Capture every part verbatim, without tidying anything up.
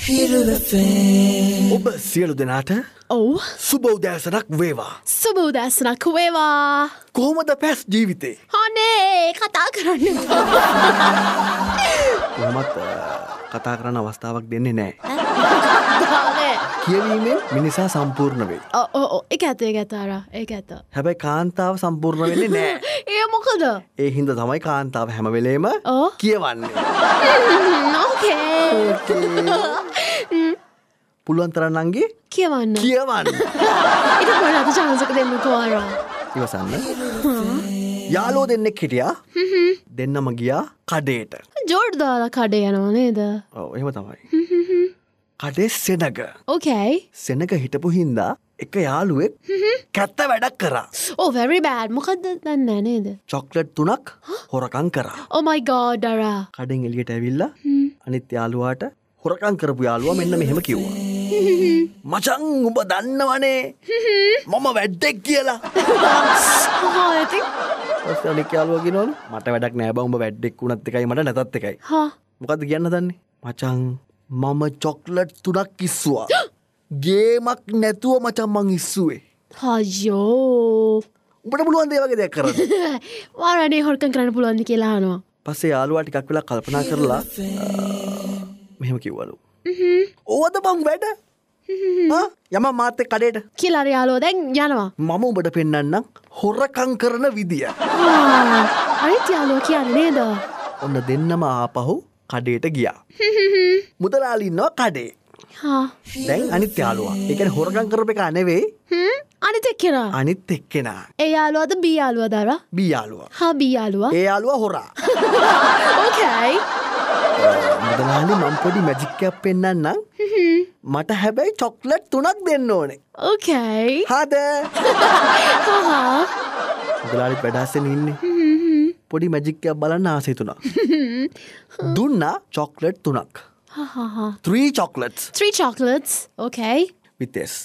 ඔබ සියලු දෙනාට ඔව් සුබ උදෑසනක් වේවා. සුබ උදෑසනක් වේවා. කොහොමද පැස් ජීවිතේ? අනේ කතා කරන්න කොහොමත් කතා කරන්න අවස්ථාවක් දෙන්නේ දානේ නැහැ. කියවීමෙන් මිනිසා සම්පූර්ණ වෙයි. ඔව් ඔව් ඒක ඇත්ත ඒක ඇත්ත අර ඒක ඇත්ත. හැබැයි කාන්තාව සම්පූර්ණ වෙන්නේ නැහැ. ඒ මොකද? ඒ හින්දා තමයි කාන්තාව හැම වෙලේම ඔව් කියවන්නේ. ඕකේ. පුළුවන් තරම් නංගි කියවන්න. කියවන්න. ඊට පස්සේ අද chance එක දෙන්නකෝ අර. ඉවසන්න. යාළුවෝ දෙන්නෙක් හිටියා. දෙන්නම ගියා කඩේට. ජෝඩ් දාලා කඩේ යනවා නේද? ඔව් එහෙම තමයි. කඩේ සෙනග. ඕකේ. සෙනග හිටපු හින්දා එක යාළුවෙක් කැත්ත වැඩක් කරා. Oh very bad. මොකද්ද දන්නේ නේද? චොක්ලට් තුනක් හොරකම් කරා. Oh my god අර. කඩෙන් එළියට ඇවිල්ලා අනිත් යාළුවාට හොරකම් කරපු යාළුවා මෙන්න මෙහෙම කිව්වා. මචං උඹ දන්නවනේ මම වැඩෙක් කියලා. හා ඉතින් ඊට අනිත් යාළුවා කියනවලු මට වැඩක් නෑ බං උඹ වැඩෙක් වුණත් එකයි මට නැතත් එකයි. හා මොකද්ද කියන්න හදන්නේ? මචං මම චොක්ලට් තුනක් ඉස්සුවා. ගේමක් නැතුව මචං මං ඉස්සුවේ. අයියෝ. උඹට පුළුවන් දේ වගේ දෙයක් කරන්න. වාරණේ හොරකම් කරන්න පුළුවන්ද කියලා අහනවා. පස්සේ යාළුවා ටිකක් වෙලා කල්පනා කරලා මෙහෙම කිව්වලු. ඕවද බං වැඩ? ආ යම මාත් එක්ක කඩේට. කියලා අර යාළුවා දැන් යනවා. මම උඹට පෙන්නන්නම් හොරකම් කරන විදිය. අනිත් යාළුවා කියන්නේ නේද? ඔන්න දෙන්නම ආපහු කඩේට ගියා. මුදලාලි ඉන්නවා කඩේ. හා. දැන් අනිත් යාළුවා. ඒ කියන්නේ හොරකම් කරපු එක නෙවෙයි. හ්ම් අනිත් එක්කෙනා. අනිත් එක්කෙනා. ඒ යාළුවාද බී යාළුවාද අර? බී යාළුවා. හා බී යාළුවා. ඒ යාළුවා හොරා. ඕකේ. මුදලාලි මම පොඩි මැජික් එකක් පෙන්නන්නම්. මට හැබැයි චොක්ලට් තුනක් දෙන්න ඕනේ. ඕකේ. හද. හා. මුදලාලි වැඩාසෙන් ඉන්නේ. පොඩි මැජික් එකක් බලන්න ආසයි තුනක්. දුන්නා චොක්ලට් තුනක්. Ha ha ha. Three chocolates. Three chocolates. Okay. With this.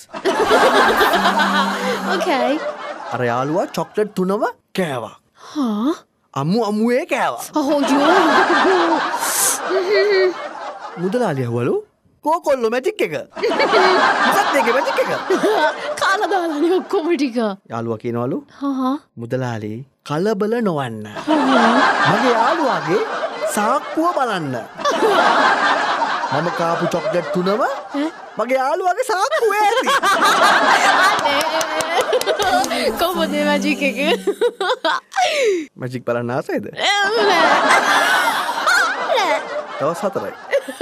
Okay. අර යාළුවා චොක්ලට් තුනම කෑවා. Huh? අම්මු අම්මුවේ කෑවා. Oh yo. මුදලාලි ඇහුවලු කෝකොල්ලෝ මැජික් එක. මොකක්ද ඒකේ මැජික් එක? කාලා දාලානේ ඔක්කොම ටික. යාළුවා කියනවලු Ha ha. මුදලාලි කලබල නොවන්න. මගේ යාළුවාගේ සාක්කුව බලන්න. මම කාපු චොක්ලට් තුනම මගේ යාළුවාගේ සාක්කුවේ ඇති. කොහොමද මැජික් එක? මැජික් බලන්න ආසයිද? දවස් හතරයි.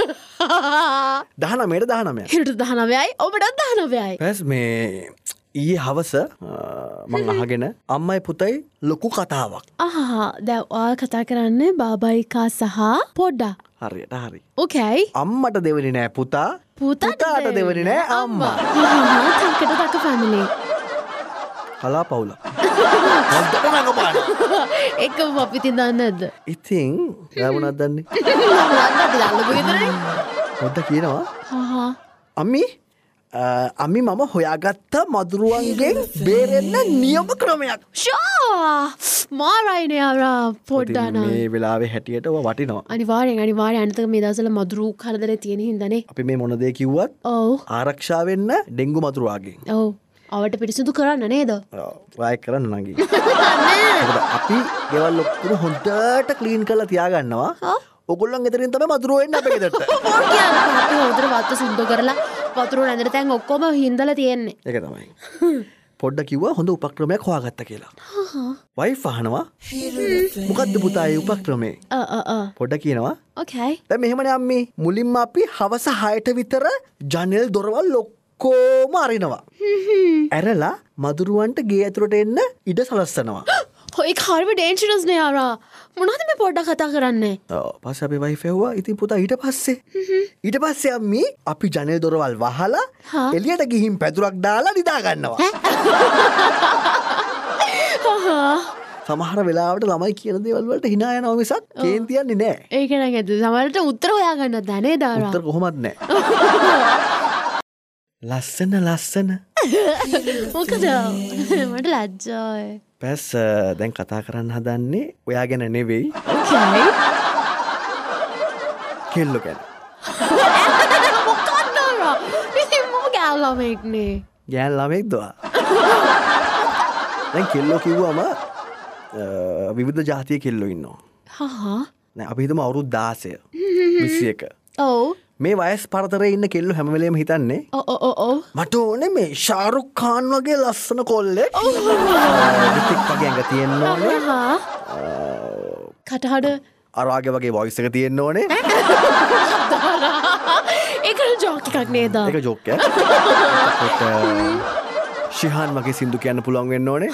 දහනවයට දහනවයක්. හිරට දහනවයයි ඔබටත් දහනවයයි. පැස් මේ ඊයේ හවස මං අහගෙන අම්මයි පුතයි ලොකු කතාවක්. ආහා දැන් ඔයා කතා කරන්නේ බාබයිකා සහ පොඩ්ඩා. හරියට හරි. ඕකේ. අම්මට දෙවෙනි නෑ පුතා. පුතාට දෙවෙනි නෑ අම්මා. ආහා තක්කඩ තක්ක ෆැමිලි. කලා පවුල. හොඳට නගපාන. එකම අපි තින් දන්නේ නැද්ද? ඉතින් එයා මොනවද දන්නේ? මොනවද දන්නද විතරනේ. පොඩ්ඩක් කියනවා. ආහා. අම්මි අම්මි මම හොයාගත්ත මදුරුවන්ගෙන් බේරෙන්න නියම ක්‍රමයක්. ෂෝ මාරයිනේ අර පොඩ්ඩා නම්. මේ වෙලාවේ හැටියට ඔය වටිනවා. අනිවාර්යෙන් අනිවාර්යෙන් අනිතක මේ දවස්වල මදුරු කරදරේ තියෙන හින්දානේ. අපි මේ මොන දේ කිව්වත් ඔව් ආරක්ෂා වෙන්න ඩෙන්ගු මදුරුවාගෙන්. ඔව් අවට පිරිසිදු කරන්න නේද? ඔව් වායි කරන්න නංගි. මොකද අපි ගෙවල් ඔක්කොම හොඳට ක්ලීන් කරලා තියාගන්නවා. ඔගොල්ලන් ගෙදරින් තමයි මදුරුවෝ එන්නේ අපේ ගෙදරට. මොකක්ද කියන්නේ? අපි හොඳට වත්ත සුද්ධ කරලා වතුර නැඳලා තැන් ඔක්කොම හින්දලා තියෙන්නේ. ඒක තමයි. පොඩ්ඩක් කිව්වා හොඳ උපක්‍රමයක් හොයාගත්තා කියලා. හා. වයිෆ් අහනවා. මොකද්ද පුතා ඒ උපක්‍රමේ? අ අ අ. පොඩ්ඩක් කියනවා. ඕකේ. දැන් මෙහෙමනේ අම්මේ. මුලින්ම අපි හවස හයට විතර ජනෙල් දොරවල් ඔක්කොම අරිනවා. ඇරලා මදුරුවන්ට ගේ ඇතුළට එන්න ඉඩ සලස්සනවා. ඔය කාර්ම ඩේන්ජරස් නේ ආරා. මොනවද මේ පොඩ්ඩක් කතා කරන්නේ? ඔව් පස්සේ අපි වයිෆ් ඇහුවා ඉතින් පුතා ඊට පස්සේ ඊට පස්සේ අම්මි අපි ජනෙල් දොරවල් වහලා එළියට ගිහින් පැදුරක් දාලා නිදා ගන්නවා. සමහර වෙලාවට ළමයි කියන දේවල් වලට hina යනවා මිසක් කේන්ති යන්නේ නැහැ. ඒක නේද ඇත්ත. සමහරට උත්තර හොයාගන්නත් බෑ නේද ආරා? උත්තර කොහොමත් නැහැ. ලස්සන ලස්සන. මොකද? මට ලැජ්ජායි. පැස් දැන් කතා කරන්න හදන්නේ ඔයා ගැන නෙවෙයි. ඕකේ. කෙල්ලෝ ගැන. මොකක්ද? ළමෙක්නේ. ගෑන් ළමෙක්දවා. දැන් කෙල්ලෝ කිව්වම විවිධ ජාතිය කෙල්ලෝ ඉන්නවා. හා නෑ අපි හිතමු අවුරුදු දාසය විසි එක. ඔව්. මේ වයස් පරතරේ ඉන්න කෙල්ලෝ හැම වෙලේම හිතන්නේ ඔව් ඔව් ඔව් ඔව්. මට ඕනේ මේ ශාරුක් ખાන් වගේ ලස්සන කොල්ලෙක්. රිතික් වගේ ඇඟ තියෙන්න ඕනේ. හා කටහඬ අරවාගේ වගේ වොයිස් එක තියෙන්න ඕනේ. ඒක ජෝක් එකක් නේද? ඒක ජෝක් එක. ශිහාන් වගේ සින්දු කියන්න පුළුවන් වෙන්න ඕනේ.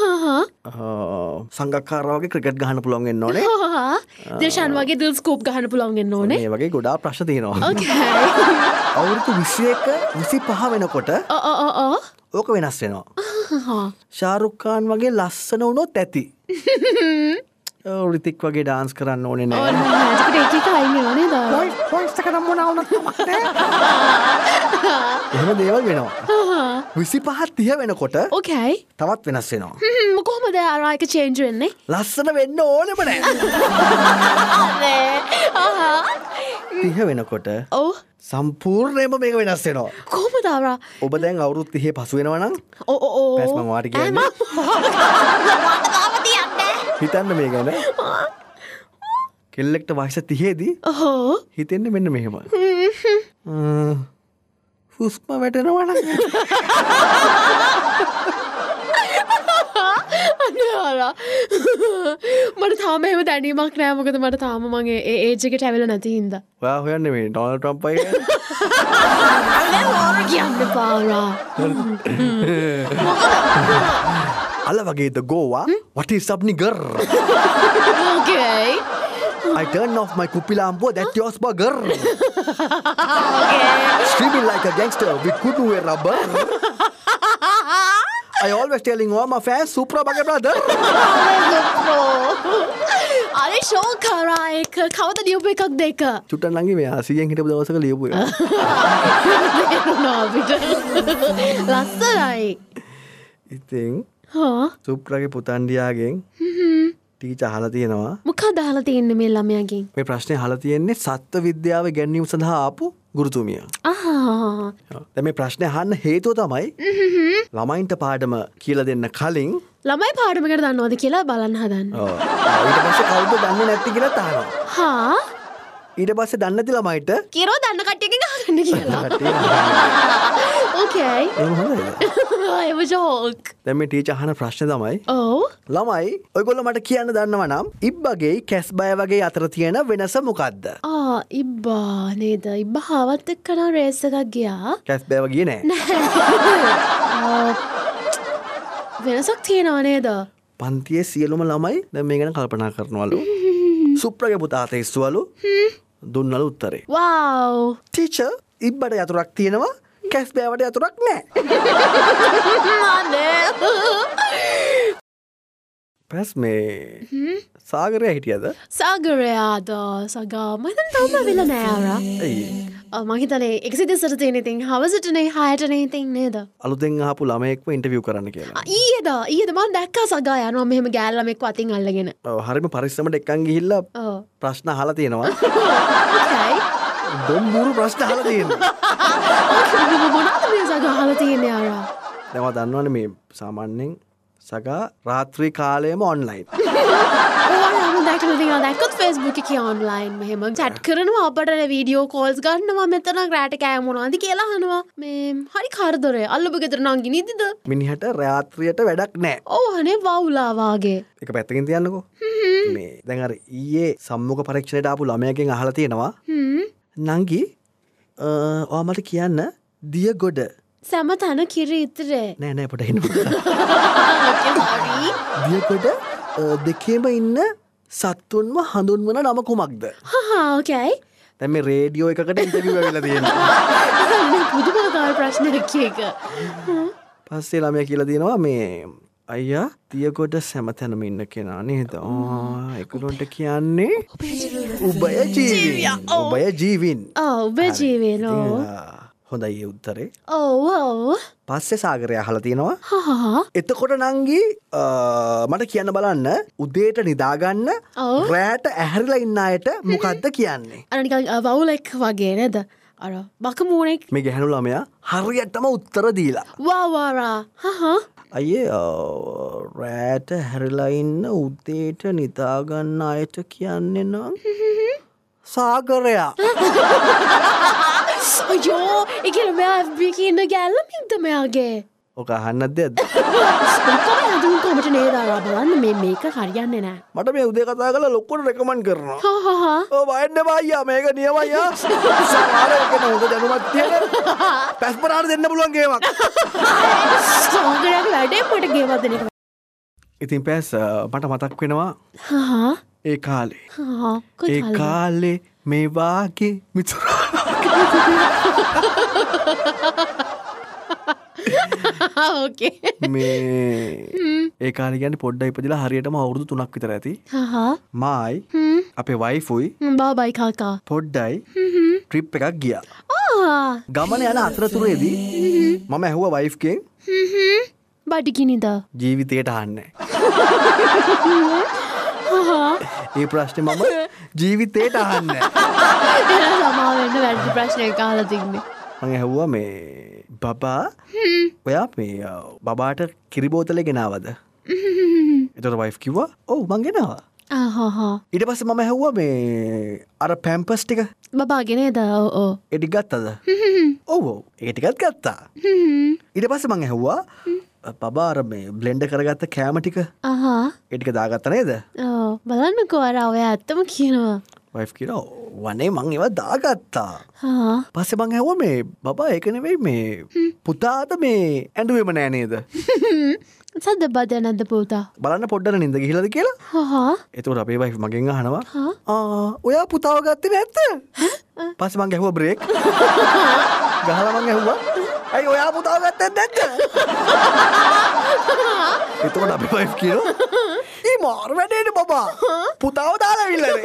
සංගක්කාරා වගේ ක්‍රිකට් ගහන්න පුළුවන් වෙන්න ඕනේ. දිල්ෂාන් වගේ දිල් ස්කූප් ගහන්න පුළුවන් වෙන්න ඕනේ. මේ වගේ ගොඩාක් ප්‍රශ්න තියෙනවා. ඕකේ. අවුරුදු විසි එක විසි පහ වෙනකොට ඔව් ඔව් ඔව්. ඕක වෙනස් වෙනවා. ශාරුක් ખાන් වගේ ලස්සන වුණොත් ඇති. රිතික් වගේ ඩාන්ස් කරන්න ඕනේ නෑ. ඔන්න ටිකට එක එක අයින් වෙනවා නේද? වොයිස් එක නම් මොනවා වුණත් කමක් නෑ. එහෙම දේවල් වෙනවා. විසි පහ තිහ වෙනකොට ඕකේ. තවත් වෙනස් වෙනවා. හ්ම් කොහොමද අර එක චේන්ජ් වෙන්නේ? ලස්සන වෙන්න ඕනෙම නෑ. අනේ. ආහා. තිහ වෙනකොට ඔව්. සම්පූර්ණයෙන්ම මේක වෙනස් වෙනවා. කොහොමද අර? ඔබ දැන් අවුරුදු තිහේ පසු වෙනවා නම් ඔව් ඔව් ඔව්. පැස් මම වාට කියන්නේ. හිතන්න මේ ගැන. කෙල්ලෙක්ට වයස තිහේදී ඔහො හිතෙන්නේ මෙන්න මෙහෙම. හුස්ම වැටෙනවා නම් අනේ මට තාම එහෙම දැනීමක් නෑ මොකද මට තාම මගේ ඒ ඒජ් එකට ඇවිල්ලා නැති හින්දා. ඔයා හොයන්නේ මේ ඩොනල්ඩ් ට්‍රම්ප් අය ගැන? අනේ මොන කියන්නේ පාරා. අල වගේද ගෝවා what is up nigger? Okay. I turn off my kupilambo that yours burger. Okay. Screaming like a gangster with kudu and rubber. I always telling all my fans Supra bage brother. අरे show කරා එක කවද ලියපු එකක් දෙක. චුට්ටක් නංගි මේ සියෙන් හිටපු දවසක ලියපු එක. ලස්සනයි. ඉතින් හා සුප්‍රාගේ පුතන්ඩියාගෙන් ටීචර් අහලා තියෙනවා මොකක්ද අහලා තියෙන්නේ මේ ළමයාගෙන්? මේ ප්‍රශ්නේ අහලා තියෙන්නේ සත්ත්ව විද්‍යාව ඉගෙනීම සඳහා ආපු ගුරුතුමිය. ආහා. දැන් මේ ප්‍රශ්නේ අහන්න හේතුව තමයි ළමයින්ට පාඩම කියලා දෙන්න කලින් ළමයි පාඩමකට දන්නවද කියලා බලන්න හදන්න. ඔව් ඊට පස්සේ කවුද දන්නේ නැති කියලා අහනවා. හා ඊට පස්සේ දන්නේ නැති ළමයිට කිරෝ දන්න කට්ටියකින් අහන්න කියලා. ඕකේ. එහෙම හොඳයිද? ඒක ජෝක්. දැන් මේ ටීචර් අහන ප්‍රශ්නේ තමයි ඔව් ළමයි ඔයගොල්ලෝ මට කියන්න දන්නවා නම් ඉබ්බගේ කැස්බය වගේ අතර තියෙන වෙනස මොකද්ද? ආ ඉබ්බා නේද? ඉබ්බා හාවත් එක්ක නම් රේස් එකක් ගියා. කැස්බය වගේ නෑ. වෙනසක් තියෙනවා නේද? පන්තියේ සියලුම ළමයි දැන් මේ ගැන කල්පනා කරනවලු. සුප්‍රගේ පුතා තෙස්සුවලු. දුන්නලු උත්තරේ. වව්. ටීචර් ඉබ්බට යතුරක් තියෙනවා කැස්බෑවට යතුරක් නෑ. අනේ. පැස් මේ සාගරය හිටියද? සාගරයාද සගා මම හිතන්නේ තාම වෙලා නෑ ආරා. ඇයි? මම හිතන්නේ එකසිය දෙසට තියෙන ඉතින් හවසටනේ හයටනේ ඉතින් නේද? අලුතෙන් ආපු ළමයෙක්ව ඉන්ටර්විව් කරන්න කියලා. ඊයේද ඊයේද මම දැක්කා සගා යනවා මෙහෙම ගෑල් ළමෙක්ව අතින් අල්ලගෙන. ඔව් හරිම පරිස්සමට එක්කන් ගිහිල්ලා ඔව්. ප්‍රශ්න අහලා තියෙනවා. ඕකේ. බොම්බුරු ප්‍රශ්න අහලා තියෙනවා. ඕකේ මොනවද මේ සගා අහලා තියෙන්නේ ආරා? දැන් ඔයා දන්නවනේ මේ සාමාන්‍යයෙන් සගා රාත්‍රී කාලයේම ඔන්ලයින්. ඔයාලම දැකලා තියෙනවා දැක්කොත් Facebook එකේ ඔන්ලයින් මෙහෙම chat කරනවා අපට වීඩියෝ කෝල්ස් ගන්නවා මෙතන රැට කෑ මොනවද කියලා අහනවා. මේ හරි කරදරේ. අල්ලපු ගෙදර නංගි නිදිද? මිනිහට රාත්‍රියට වැඩක් නෑ. ඔව් අනේ වවුලා වාගේ. එක පැත්තකින් තියන්නකෝ. මේ දැන් අර ඊයේ සම්මුඛ පරීක්ෂණයට ආපු ළමයාගෙන් අහලා තියෙනවා. හ්ම්. නංගි ඔයා මට කියන්න දියගොඩ සෑම තැන කිරි ඉතරේ. නෑ නෑ පොඩ එන්න. ඕකේ sorry. දියගොඩ දෙකේම ඉන්න සත්තුන්ව හඳුන්වන නම කුමක්ද? හා ඕකේ. දැන් මේ රේඩියෝ එකකට ඉන්ටර්විව් වෙලා තියෙනවා. පුදුමාකාර ප්‍රශ්නයක් එක. පස්සේ ළමයා කියලා දෙනවා මේ අයියා දියගොඩ සෑමතැනම ඉන්න කෙනා නේද? ආ ඒගොල්ලන්ට කියන්නේ උබය ජීවීන්. උබය ජීවීන්. ඔව් උබ ජීවීනෝ. හොඳයි ඒ උත්තරේ. ඔව් ඔව්. පස්සේ සාගරය අහලා තියෙනවා. හා එතකොට නංගි මට කියන්න බලන්න උදේට නිදාගන්න රෑට ඇහැරිලා ඉන්න අයට මොකද්ද කියන්නේ? අර නිකන් වවුලෙක් වගේ නේද? අර බක මූනෙක් මේ ගැහැණු ළමයා හරියටම උත්තර දීලා. වාවාරා හහ අයියේ රෑට හැරිලා ඉන්න උදේට නිදාගන්න අයට කියන්නේ නම් සාගරයා. අයෝ එකන මෙයා එෆ් බී එකේ ඉන්න ගැල්ලමින්ද මෙයාගේ ඕක අහන්නත් දෙයක්ද? කොහොමද හඳුන් කොමට නේද ආවා බලන්න මේ මේක හරියන්නේ නැහැ. මට මේ උදේ කතා කරලා ලොක්කොට රෙකමන්ඩ් කරනවා. හා හා හා. ඔව් වයන්න බයියා මේක නියමයි යා. සමහරවිට හොඳ දැනුමක් තියෙන. පැස්පරාට දෙන්න පුළුවන් ගේමක්. සාගරයාගේ වැඩේ මට ගේමක් දෙන්න එක. ඉතින් පැස් මට මතක් වෙනවා හා හා. ඒ කාලේ. හා කොයි ඒ කාලේ? කාලේ මේ වාගේ මිතුරා. ඕකේ. මේ ඒ කාලේ කියන්නේ පොඩ්ඩයි ඉපදිලා හරියටම අවුරුදු තුනක් විතර ඇති. හා හා. මායි අපේ වයිෆුයි බාබයි කාකා. පොඩ්ඩයි ට්‍රිප් එකක් ගියා. ආ. ගමන යන අතරතුරේදී මම ඇහුවා වයිෆ්ගෙන් බඩගිනිද? ජීවිතයට අහන්නේ. හා. ඒ ප්‍රශ්නේ මම ජීවිතයට අහන්නේ. එන සමා වෙන්න වැඩි ප්‍රශ්නයක් අහලා තින්නේ. මම ඇහුවා මේ බබා ඔයා මේ බබාට කිරි බෝතලේ ගෙනාවද? එතකොට වයිෆ් කිව්වා ඔව් මං ගෙනාවා. ආ හා හා. ඊට පස්සේ මම ඇහුවා මේ අර පැම්පස් ටික බබාගේ නේද? ඔව් ඔව්. ඒ ටික ගත්තද? ඔව් ඔව් ඒ ටිකත් ගත්තා. ඊට පස්සේ මං ඇහුවා බබා අර මේ බ්ලෙන්ඩර් කරගත්ත කෑම ටික අහා. ඒ ටික දාගත්තා නේද? ඔව් බලන්නකෝ අර ඔයා ඇත්තම කියනවා. වයිෆ් කියනවා වනේ මං ඒවා දාගත්තා. හා. පස්සේ මං ඇහුවා මේ බබා ඒක නෙවෙයි මේ පුතාට මේ ඇඬුවෙම නෑ නේද? සද්ද බද නැද්ද පුතා? බලන්න පොඩ්ඩක් නින්ද ගිහිලාද කියලා. හා. එතකොට අපේ වයිෆ් මගෙන් අහනවා හා. ආ ඔයා පුතාව ගත්තේ නැද්ද? පස්සේ මං ඇහුවා බ්‍රේක්. ගහලා මං ඇහුවා ඇයි ඔයා පුතාව ගත්තේ නැද්ද? එතකොට අපේ වයිෆ් කියනවා ඊ මාර වැඩේනේ බබා. පුතාව දාලා ඉල්ලනේ.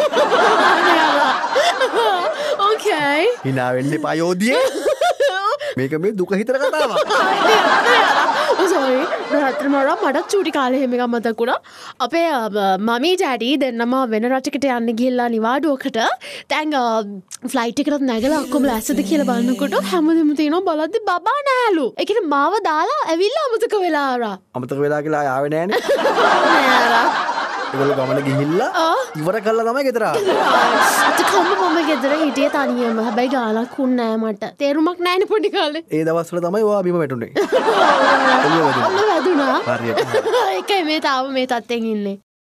ඕකේ. hina වෙන්න එපා යෝධියේ. මේක මේ දුක හිතන කතාවක්. සෝරි රත්තරන් මරා මටත් චූටි කාලේ එහෙම එකක් මතක් වුණා. අපේ මමී ඩැඩි දෙන්නම වෙන රටකට යන්න ගිහිල්ලා නිවාඩුවකට දැන් ෆ්ලයිට් එකකට නැගලා ඔක්කොම ලෑස්තිද කියලා බලනකොට හැමදෙම තියෙනවා බලද්දි බබා නෑලු. ඒ කියන්නේ මාව දාලා ඇවිල්ලා අමතක වෙලා ආරා. අමතක වෙලා කියලා ආයෙ ආවේ නෑනේ. නෑ ආරා. ඒගොල්ලෝ ගමන ගිහිල්ලා ඉවර කළා තමයි ගෙදර ආවේ. අතකම්ම මම ගෙදර හිටියේ තනියම. හැබැයි ගාලක් වුණ නෑ මට. තේරුමක් නෑනේ පොඩි කාලේ. ඒ දවස්වල තමයි ඔයා බිම වැටුනේ. ඔන්න වැදුනා. හරියට. ඒකයි මේ තාම මේ තත්ත්වෙන් ඉන්නේ.